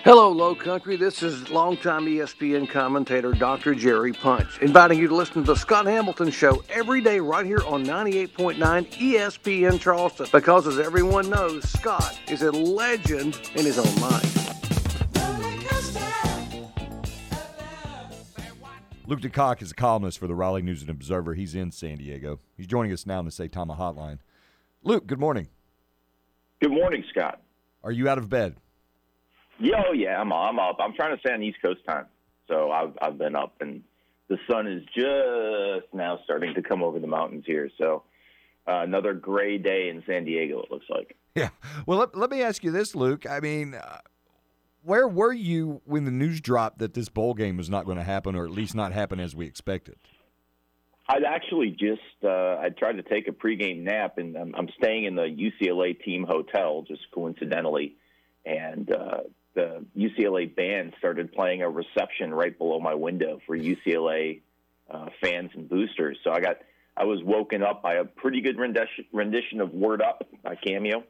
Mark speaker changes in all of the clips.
Speaker 1: Hello, Low Country. This is longtime ESPN commentator Dr. Jerry Punch, inviting you to listen to the Scott Hamilton Show every day right here on 98.9 ESPN Charleston. Because, as everyone knows, Scott is a legend in his own mind.
Speaker 2: Luke DeCock is a columnist for the Raleigh News and Observer. He's in San Diego. He's joining us now on the Say Tama Hotline. Luke, good morning.
Speaker 3: Good morning, Scott.
Speaker 2: Are you out of bed?
Speaker 3: Yeah, I'm up. I'm trying to stay on East Coast time, so I've been up, and the sun is just now starting to come over the mountains here. So another gray day in San Diego, it looks like.
Speaker 2: Yeah. Well, let me ask you this, Luke. I mean, where were you when the news dropped that this bowl game was not going to happen, or at least not happen as we expected?
Speaker 3: I'd actually just I tried to take a pregame nap, and I'm staying in the UCLA team hotel, just coincidentally, and the UCLA band started playing a reception right below my window for UCLA fans and boosters. So I was woken up by a pretty good rendition of Word Up by Cameo.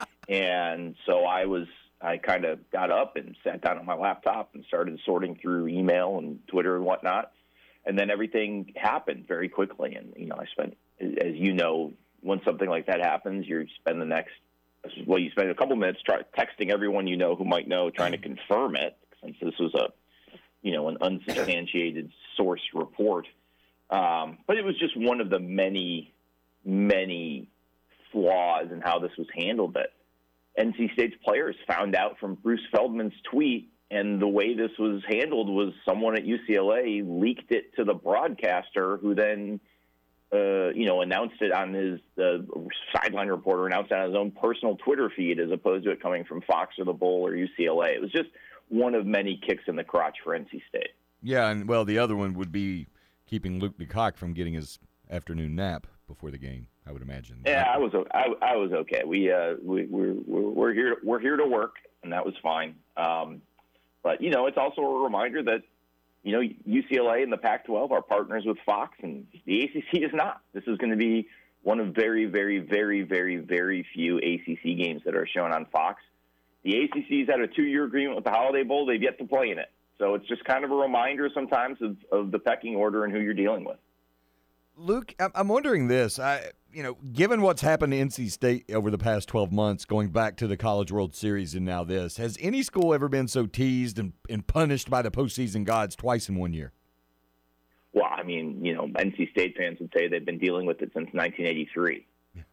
Speaker 3: And so I kind of got up and sat down on my laptop and started sorting through email and Twitter and whatnot. And then everything happened very quickly. And, I spent, as you know, when something like that happens, you spend you spend a couple minutes texting everyone you know who might know, trying to confirm it, since this was an unsubstantiated source report. But it was just one of the many, many flaws in how this was handled that NC State's players found out from Bruce Feldman's tweet, and the way this was handled was someone at UCLA leaked it to the broadcaster, who then announced it on his sideline reporter, announced it on his own personal Twitter feed, as opposed to it coming from Fox or the Bowl or UCLA. It was just one of many kicks in the crotch for NC State.
Speaker 2: Yeah, and the other one would be keeping Luke DeCock from getting his afternoon nap before the game, I would imagine.
Speaker 3: Yeah, I was okay. We're here to work, and that was fine. But it's also a reminder that UCLA and the Pac-12 are partners with Fox, and the ACC is not. This is going to be one of very, very, very, very, very few ACC games that are shown on Fox. The ACC's had a 2-year agreement with the Holiday Bowl. They've yet to play in it. So it's just kind of a reminder sometimes of the pecking order and who you're dealing with.
Speaker 2: Luke, I'm wondering this. Given what's happened to NC State over the past 12 months, going back to the College World Series and now this, has any school ever been so teased and punished by the postseason gods twice in 1 year?
Speaker 3: Well, I mean, NC State fans would say they've been dealing with it since 1983.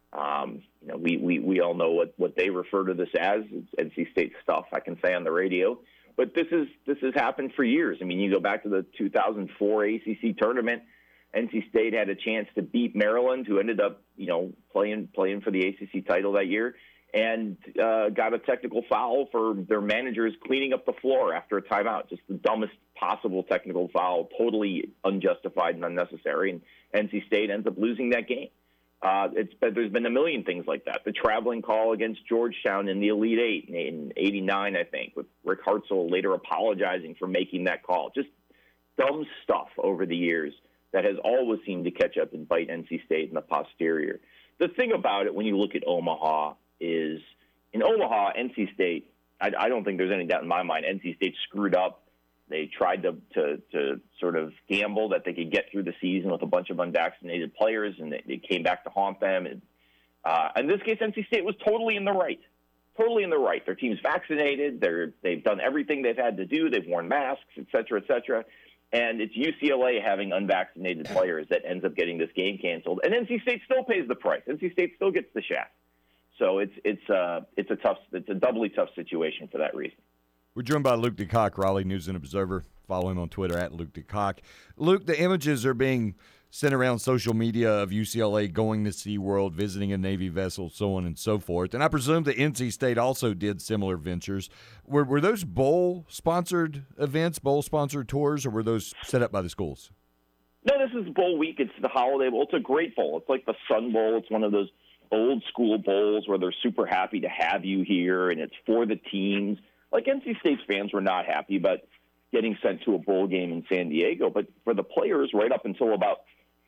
Speaker 3: We all know what they refer to this as. It's NC State stuff, I can say on the radio. But this has happened for years. I mean, you go back to the 2004 ACC tournament. NC State had a chance to beat Maryland, who ended up, playing for the ACC title that year, and got a technical foul for their managers cleaning up the floor after a timeout. Just the dumbest possible technical foul, totally unjustified and unnecessary. And NC State ends up losing that game. There's been a million things like that. The traveling call against Georgetown in the Elite Eight in '89, I think, with Rick Hartzell later apologizing for making that call. Just dumb stuff over the years that has always seemed to catch up and bite NC State in the posterior. The thing about it, when you look at Omaha, is in Omaha, NC State, I don't think there's any doubt in my mind, NC State screwed up. They tried to sort of gamble that they could get through the season with a bunch of unvaccinated players, and they came back to haunt them. And in this case, NC State was totally in the right. Totally in the right. Their team's vaccinated. They've done everything they've had to do. They've worn masks, et cetera, et cetera. And it's UCLA having unvaccinated players that ends up getting this game canceled. And NC State still pays the price. NC State still gets the shaft. So it's a doubly tough situation for that reason.
Speaker 2: We're joined by Luke DeCock, Raleigh News and Observer. Follow him on Twitter at Luke DeCock. Luke, the images are being sent around social media of UCLA going to SeaWorld, visiting a Navy vessel, so on and so forth. And I presume that NC State also did similar ventures. Were those bowl-sponsored events, bowl-sponsored tours, or were those set up by the schools?
Speaker 3: No, this is Bowl Week. It's the Holiday Bowl. It's a great bowl. It's like the Sun Bowl. It's one of those old-school bowls where they're super happy to have you here, and it's for the teams. Like, NC State's fans were not happy about getting sent to a bowl game in San Diego, but for the players, right up until about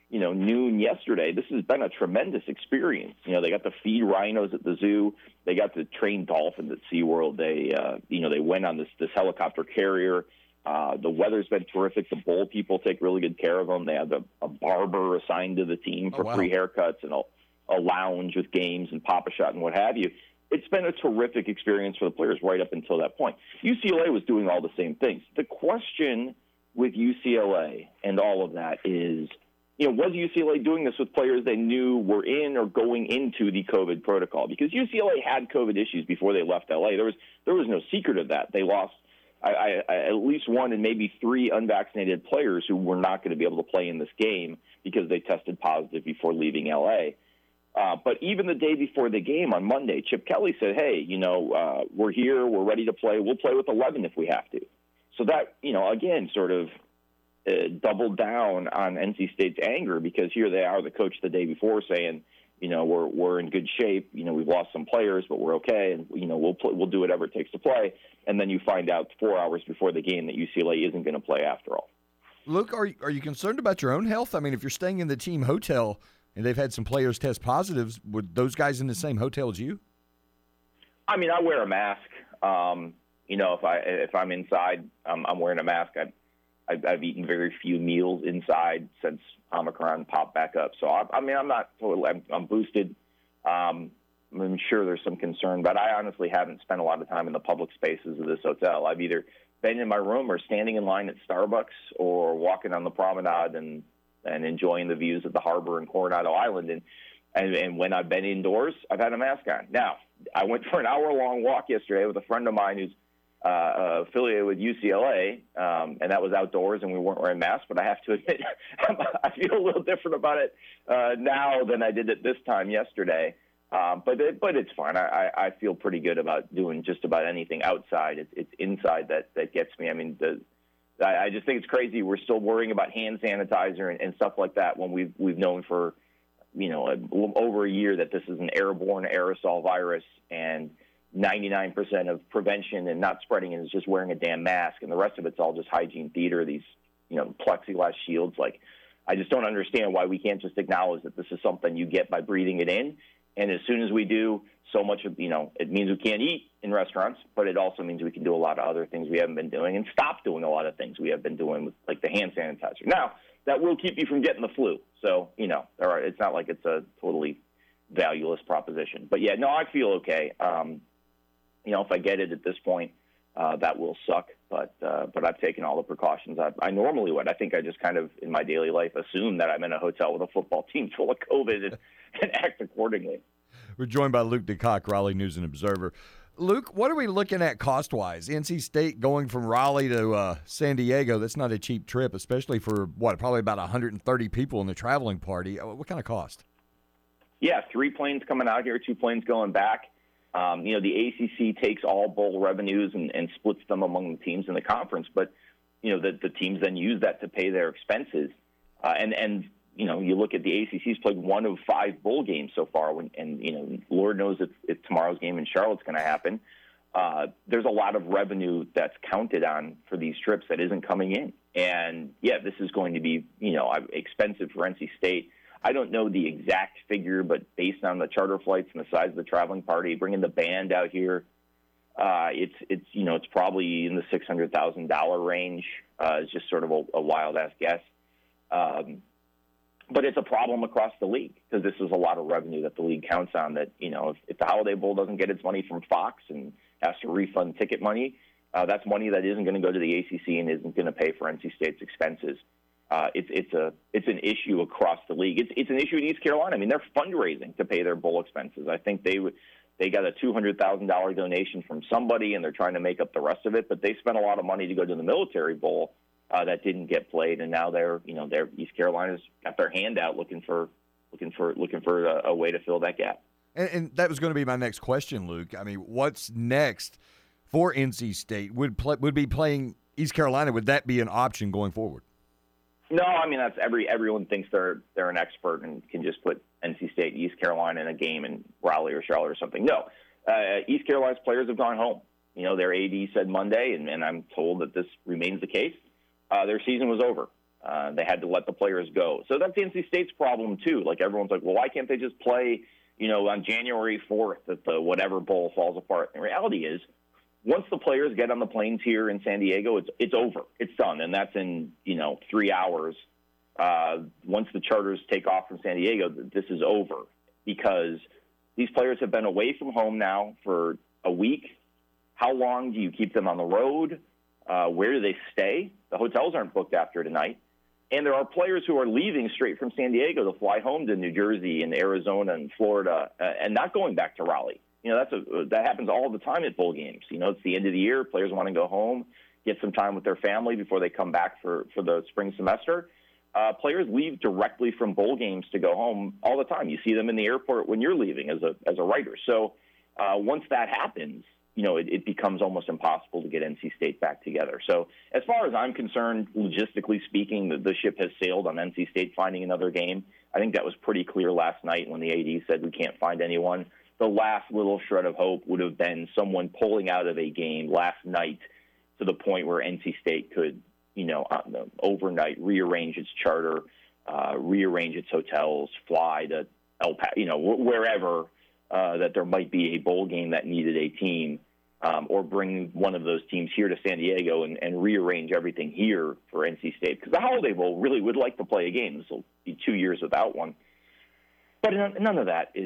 Speaker 3: noon yesterday, this has been a tremendous experience. They got to feed rhinos at the zoo. They got to train dolphins at SeaWorld. They went on this helicopter carrier. The weather's been terrific. The bowl people take really good care of them. They have a barber assigned to the team for free haircuts and a lounge with games and Pop-A-Shot and what have you. It's been a terrific experience for the players right up until that point. UCLA was doing all the same things. The question with UCLA and all of that is, was UCLA doing this with players they knew were in or going into the COVID protocol? Because UCLA had COVID issues before they left LA. There was no secret of that. They lost at least one and maybe three unvaccinated players who were not going to be able to play in this game because they tested positive before leaving LA. But even the day before the game on Monday, Chip Kelly said, hey, we're here, we're ready to play. We'll play with 11 if we have to. So that, again, sort of doubled down on NC State's anger, because here they are, the coach the day before saying, we're in good shape. We've lost some players, but we're okay, and we'll do whatever it takes to play. And then you find out 4 hours before the game that UCLA isn't going to play after all.
Speaker 2: Luke, are you concerned about your own health? I mean, if you're staying in the team hotel and they've had some players test positives, would those guys in the same hotel as you?
Speaker 3: I mean, I wear a mask. If I'm inside, I'm wearing a mask. I've eaten very few meals inside since Omicron popped back up. So, I'm not totally – I'm boosted. I'm sure there's some concern, but I honestly haven't spent a lot of time in the public spaces of this hotel. I've either been in my room or standing in line at Starbucks or walking on the promenade and enjoying the views of the harbor in Coronado Island. And when I've been indoors, I've had a mask on. Now, I went for an hour-long walk yesterday with a friend of mine who's affiliated with UCLA, and that was outdoors, and we weren't wearing masks. But I have to admit, I feel a little different about it now than I did at this time yesterday. But it's fine. I feel pretty good about doing just about anything outside. It's inside that gets me. I mean, I just think it's crazy. We're still worrying about hand sanitizer and stuff like that when we've known for over a year that this is an airborne aerosol virus, and 99% of prevention and not spreading it is just wearing a damn mask, and the rest of it's all just hygiene theater, these plexiglass shields. Like, I just don't understand why we can't just acknowledge that this is something you get by breathing it in. And as soon as we do, so much of, it means we can't eat in restaurants, but it also means we can do a lot of other things we haven't been doing and stop doing a lot of things we have been doing with, like, the hand sanitizer. Now, that will keep you from getting the flu. So, it's not like it's a totally valueless proposition. But, yeah, no, I feel okay. If I get it at this point, that will suck. But I've taken all the precautions I normally would. I think I just kind of, in my daily life, assume that I'm in a hotel with a football team full of COVID and act accordingly.
Speaker 2: We're joined by Luke DeCock, Raleigh News and Observer. Luke, what are we looking at cost-wise? NC State going from Raleigh to San Diego, that's not a cheap trip, especially for, probably about 130 people in the traveling party. What kind of cost?
Speaker 3: Yeah, 3 planes coming out here, 2 planes going back. The ACC takes all bowl revenues and splits them among the teams in the conference, but, the teams then use that to pay their expenses. You look at the ACC's played 1 of 5 bowl games so far, and Lord knows if tomorrow's game in Charlotte's going to happen. There's a lot of revenue that's counted on for these trips that isn't coming in. And, yeah, this is going to be, expensive for NC State. I don't know the exact figure, but based on the charter flights and the size of the traveling party, bringing the band out here, it's probably in the $600,000 range. It's just sort of a wild-ass guess. But it's a problem across the league because this is a lot of revenue that the league counts on that, if the Holiday Bowl doesn't get its money from Fox and has to refund ticket money, that's money that isn't going to go to the ACC and isn't going to pay for NC State's expenses. It's an issue across the league. It's an issue in East Carolina. I mean, they're fundraising to pay their bowl expenses. I think they got a $200,000 donation from somebody, and they're trying to make up the rest of it. But they spent a lot of money to go to the Military Bowl that didn't get played, and now they're East Carolina's got their hand out looking for a way to fill that gap.
Speaker 2: And that was going to be my next question, Luke. I mean, what's next for NC State? Would be playing East Carolina? Would that be an option going forward?
Speaker 3: No, I mean that's everyone thinks they're an expert and can just put NC State, East Carolina in a game in Raleigh or Charlotte or something. No, East Carolina's players have gone home. Their AD said Monday, and I'm told that this remains the case. Their season was over. They had to let the players go. So that's NC State's problem, too. Like, everyone's like, well, why can't they just play, on January 4th at the whatever bowl falls apart? The reality is, once the players get on the planes here in San Diego, it's over. It's done, and that's in, 3 hours. Once the charters take off from San Diego, this is over because these players have been away from home now for a week. How long do you keep them on the road? Where do they stay? The hotels aren't booked after tonight. And there are players who are leaving straight from San Diego to fly home to New Jersey and Arizona and Florida and not going back to Raleigh. That happens all the time at bowl games. It's the end of the year. Players want to go home, get some time with their family before they come back for the spring semester. Players leave directly from bowl games to go home all the time. You see them in the airport when you're leaving as a writer. So once that happens, it becomes almost impossible to get NC State back together. So as far as I'm concerned, logistically speaking, the ship has sailed on NC State finding another game. I think that was pretty clear last night when the AD said we can't find anyone. The last little shred of hope would have been someone pulling out of a game last night to the point where NC State could, overnight rearrange its charter, rearrange its hotels, fly to El Paso, wherever that there might be a bowl game that needed a team, or bring one of those teams here to San Diego and rearrange everything here for NC State. Because the Holiday Bowl really would like to play a game. This will be 2 years without one. But none of that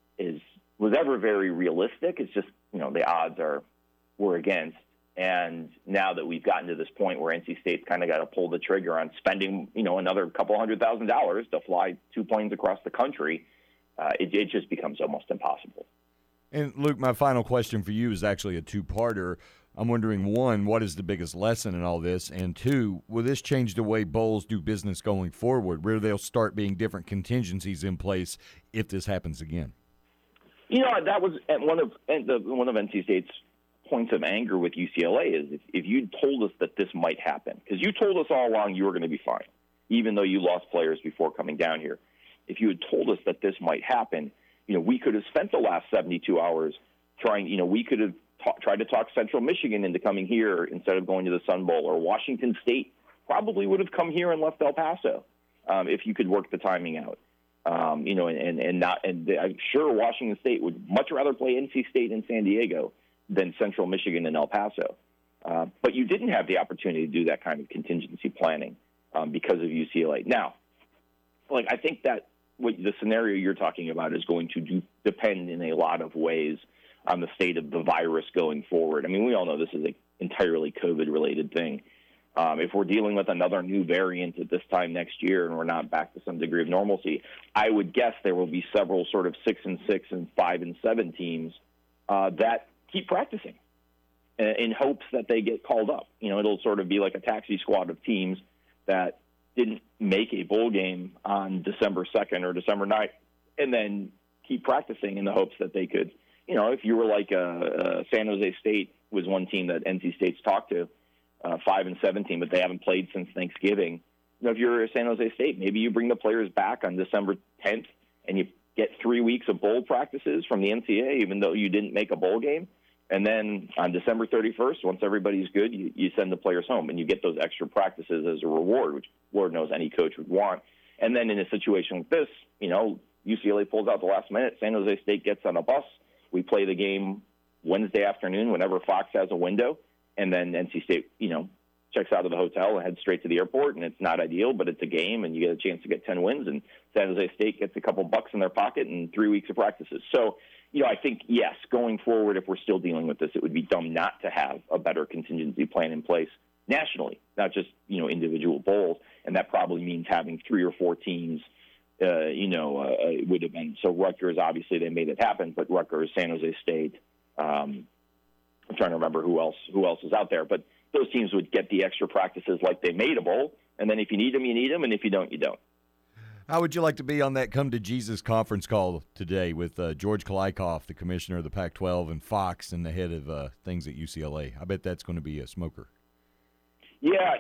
Speaker 3: was ever very realistic. It's just, the odds were against. And now that we've gotten to this point where NC State's kind of got to pull the trigger on spending, another couple $100,000 to fly 2 planes across the country, it just becomes almost impossible.
Speaker 2: And, Luke, my final question for you is actually a two-parter. I'm wondering, one, what is the biggest lesson in all this? And two, will this change the way bowls do business going forward, where they'll start being different contingencies in place if this happens again?
Speaker 3: That was one of NC State's points of anger with UCLA is if you told us that this might happen, because you told us all along you were going to be fine, even though you lost players before coming down here. If you had told us that this might happen, we could have spent the last 72 hours trying, we could have tried to talk Central Michigan into coming here instead of going to the Sun Bowl, or Washington State probably would have come here and left El Paso if you could work the timing out. I'm sure Washington State would much rather play NC State in San Diego than Central Michigan and El Paso. But you didn't have the opportunity to do that kind of contingency planning because of UCLA. Now, I think that the scenario you're talking about is going to depend in a lot of ways on the state of the virus going forward. I mean, we all know this is an entirely COVID-related thing. If we're dealing with another new variant at this time next year and we're not back to some degree of normalcy, I would guess there will be several sort of 6-6 and 5-7 teams that keep practicing in hopes that they get called up. It'll sort of be like a taxi squad of teams that didn't make a bowl game on December 2nd or December 9th and then keep practicing in the hopes that they could, if you were like San Jose State was one team that NC State's talked to, 5-7 team, but they haven't played since Thanksgiving. If you're San Jose State, maybe you bring the players back on December 10th and you get 3 weeks of bowl practices from the NCAA, even though you didn't make a bowl game. And then on December 31st, once everybody's good, you send the players home and you get those extra practices as a reward, which Lord knows any coach would want. And then in a situation like this, UCLA pulls out the last minute, San Jose State gets on a bus, we play the game Wednesday afternoon whenever Fox has a window, and then NC State, checks out of the hotel and heads straight to the airport, and it's not ideal, but it's a game, and you get a chance to get 10 wins, and San Jose State gets a couple bucks in their pocket and 3 weeks of practices. So, I think, yes, going forward, if we're still dealing with this, it would be dumb not to have a better contingency plan in place nationally, not just, individual bowls, and that probably means having 3 or 4 teams, it would have been. So Rutgers, obviously, they made it happen, but Rutgers, San Jose State, I'm trying to remember who else is out there, but those teams would get the extra practices like they made a bowl, and then if you need them, you need them, and if you don't, you don't.
Speaker 2: How would you like to be on that Come to Jesus conference call today with George Kalaikoff, the commissioner of the Pac-12, and Fox and the head of things at UCLA? I bet that's going to be a smoker.
Speaker 3: Yeah,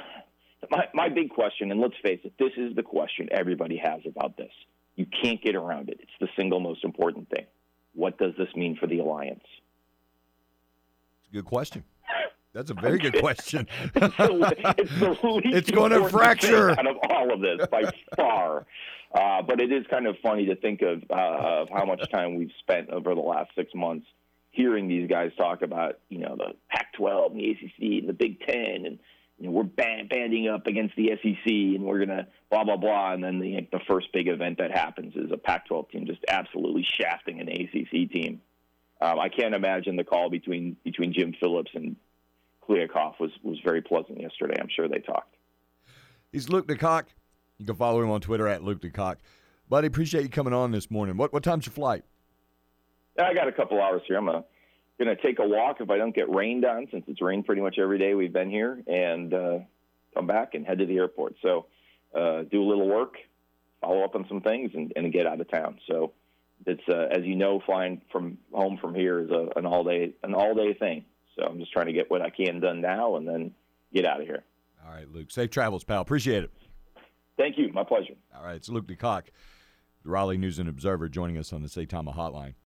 Speaker 3: my big question, and let's face it, this is the question everybody has about this. You can't get around it. It's the single most important thing. What does this mean for the alliance?
Speaker 2: It's a good question. That's a very good question.
Speaker 3: It's the least
Speaker 2: it's going to fracture
Speaker 3: out of all of this by far. But it is kind of funny to think of how much time we've spent over the last 6 months hearing these guys talk about, the Pac-12 and the ACC and the Big Ten, and we're banding up against the SEC, and we're going to blah, blah, blah. And then the first big event that happens is a Pac-12 team just absolutely shafting an ACC team. I can't imagine the call between Jim Phillips and Kliavkoff was very pleasant yesterday. I'm sure they talked.
Speaker 2: He's Luke DeCock. You can follow him on Twitter at Luke DeCock. Buddy, appreciate you coming on this morning. What time's your flight?
Speaker 3: I got a couple hours here. I'm going to take a walk if I don't get rained on, since it's rained pretty much every day we've been here, and come back and head to the airport. So do a little work, follow up on some things, and get out of town. So it's, as you know, flying from home from here is an all-day thing. So I'm just trying to get what I can done now and then get out of here.
Speaker 2: All right, Luke. Safe travels, pal. Appreciate it.
Speaker 3: Thank you. My pleasure.
Speaker 2: All right, it's Luke DeCock, the Raleigh News and Observer, joining us on the Saitama Hotline.